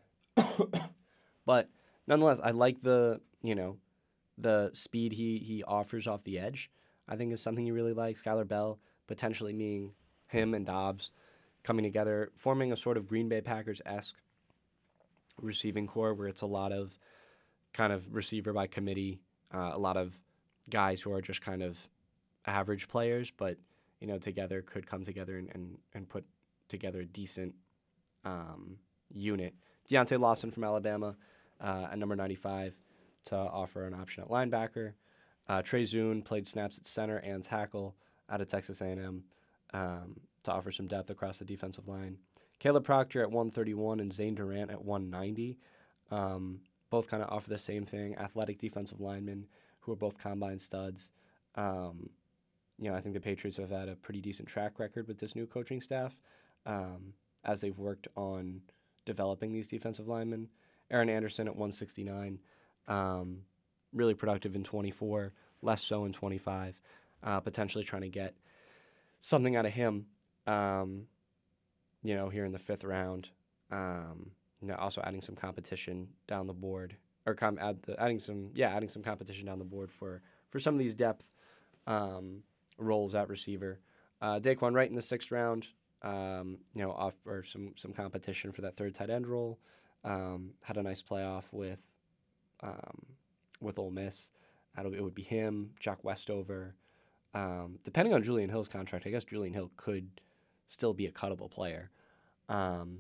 But nonetheless, I like the, you know, the speed he, he offers off the edge. I think is something you really like. Skylar Bell potentially being him and Dobbs coming together, forming a sort of Green Bay Packers-esque receiving core where it's a lot of kind of receiver by committee, uh, a lot of guys who are just kind of average players, but, you know, together could come together and, and, and put together a decent um, unit. Deontay Lawson from Alabama uh, at number ninety-five to offer an option at linebacker. Uh, Trey Zune played snaps at center and tackle out of Texas A and M um, to offer some depth across the defensive line. Caleb Proctor at one thirty-one and Zane Durant at one ninety. Um, both kind of offer the same thing, athletic defensive linemen who are both combine studs. Um, you know, I think the Patriots have had a pretty decent track record with this new coaching staff um, as they've worked on developing these defensive linemen. Aaron Anderson at one sixty-nine, um, really productive in twenty-four, less so in twenty-five, uh, potentially trying to get something out of him, um, you know, here in the fifth round. Um, you know, also adding some competition down the board, or com- add the, adding some, yeah, adding some competition down the board for, for some of these depth um, roles at receiver. Uh, Daquan Wright in the sixth round, um, you know, offer some some competition for that third tight end role. Um, had a nice playoff with um, with Ole Miss. It would be him, Jock Westover. Um, depending on Julian Hill's contract, I guess Julian Hill could still be a cuttable player, um,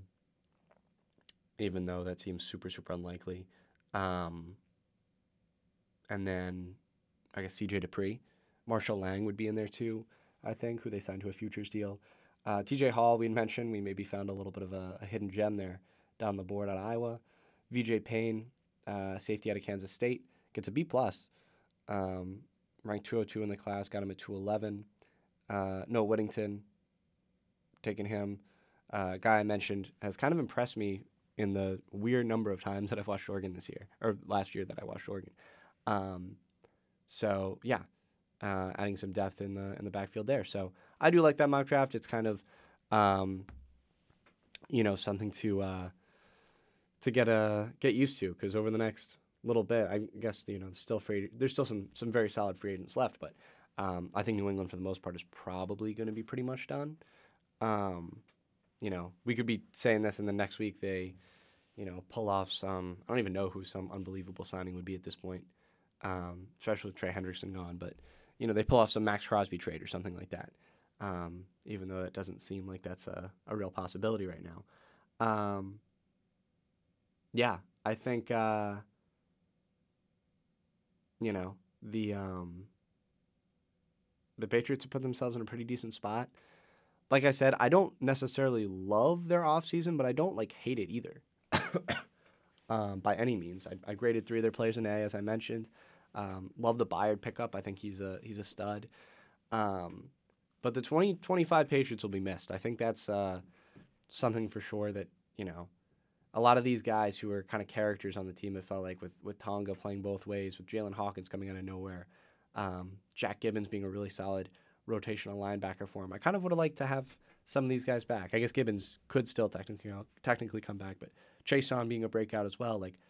even though that seems super, super unlikely. Um, and then, I guess, C J Dupree. Marshall Lang would be in there too, I think, who they signed to a futures deal. Uh, T J Hall, we mentioned, we maybe found a little bit of a, a hidden gem there down the board out of Iowa. V J Payne, uh, safety out of Kansas State, gets a B plus. Um, ranked two oh two in the class, got him at two eleven. Uh, Noah Whittington, taking him. Uh, guy I mentioned has kind of impressed me in the weird number of times that I've watched Oregon this year, or last year that I watched Oregon. Um, so, yeah, uh, adding some depth in the in the backfield there. So I do like that mock draft. It's kind of, um, you know, something to uh, to get a get used to, because over the next little bit, I guess, you know, there's still free there's still some some very solid free agents left, but um, I think New England for the most part is probably going to be pretty much done. Um, you know, we could be saying this, and the next week they, you know, pull off some. I don't even know who some unbelievable signing would be at this point, um, especially with Trey Hendrickson gone. But you know, they pull off some Max Crosby trade or something like that. Um, even though it doesn't seem like that's a, a real possibility right now. Um, yeah, I think uh, you know the um, the Patriots have put themselves in a pretty decent spot. like I said, I don't necessarily love their offseason, but I don't like hate it either. um, by any means. I, I graded three of their players an A, as I mentioned. Um, love the Bayard pickup. I think he's a he's a stud. Um, but the twenty twenty-five Patriots will be missed. I think that's uh, something for sure that, you know, a lot of these guys who are kind of characters on the team, it felt like, with, with Tonga playing both ways, with Jalen Hawkins coming out of nowhere, um, Jack Gibbons being a really solid rotational linebacker for him. I kind of would have liked to have some of these guys back. I guess Gibbons could still technically you know, technically come back, but Chason being a breakout as well. Like,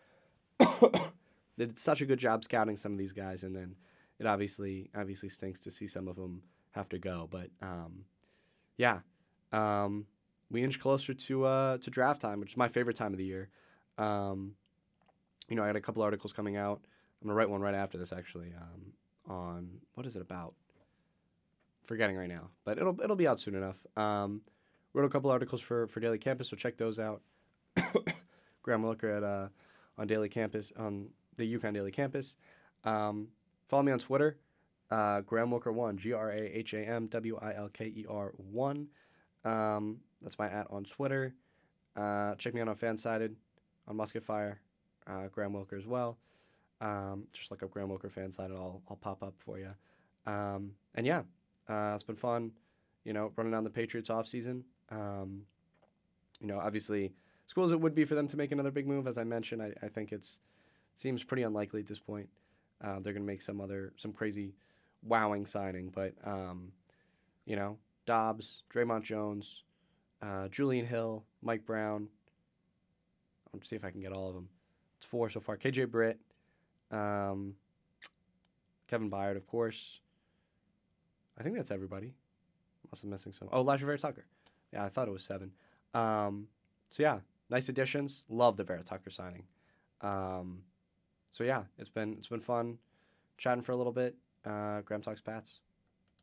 they did such a good job scouting some of these guys, and then it obviously obviously stinks to see some of them have to go. But um, yeah, um, we inch closer to uh, to draft time, which is my favorite time of the year. Um, you know, I got a couple articles coming out. I'm gonna write one right after this, actually, um, on what is it about? Forgetting right now, but it'll it'll be out soon enough. Um, wrote a couple articles for, for Daily Campus, so check those out. Graham Wilker at uh, on Daily Campus on the UConn Daily Campus. Um, follow me on Twitter, uh, Graham Wilker one, G R A H A M W I L K E R one. Um, that's my at on Twitter. Uh, check me out on Fansided, on Musket Fire, uh, Graham Wilker as well. Um, just look up Graham Wilker Fansided, I'll I'll pop up for you. Um, and yeah, uh, it's been fun, you know, running down the Patriots off season. Um, you know, obviously, school as it would be for them to make another big move, as I mentioned, I, I think it's seems pretty unlikely at this point. Uh, they're going to make some other, some crazy wowing signing. But, um, you know, Dobbs, Draymond Jones, uh, Julian Hill, Mike Brown. Let's see if I can get all of them. It's four so far. K J Britt, um, Kevin Byard, of course. I think that's everybody. Unless I'm missing some. Oh, Elijah Vera Tucker. Yeah, I thought it was seven. Um, so, yeah, nice additions. Love the Vera Tucker signing. Um, so, yeah, it's been it's been fun chatting for a little bit. Uh, Graham Talks Pats.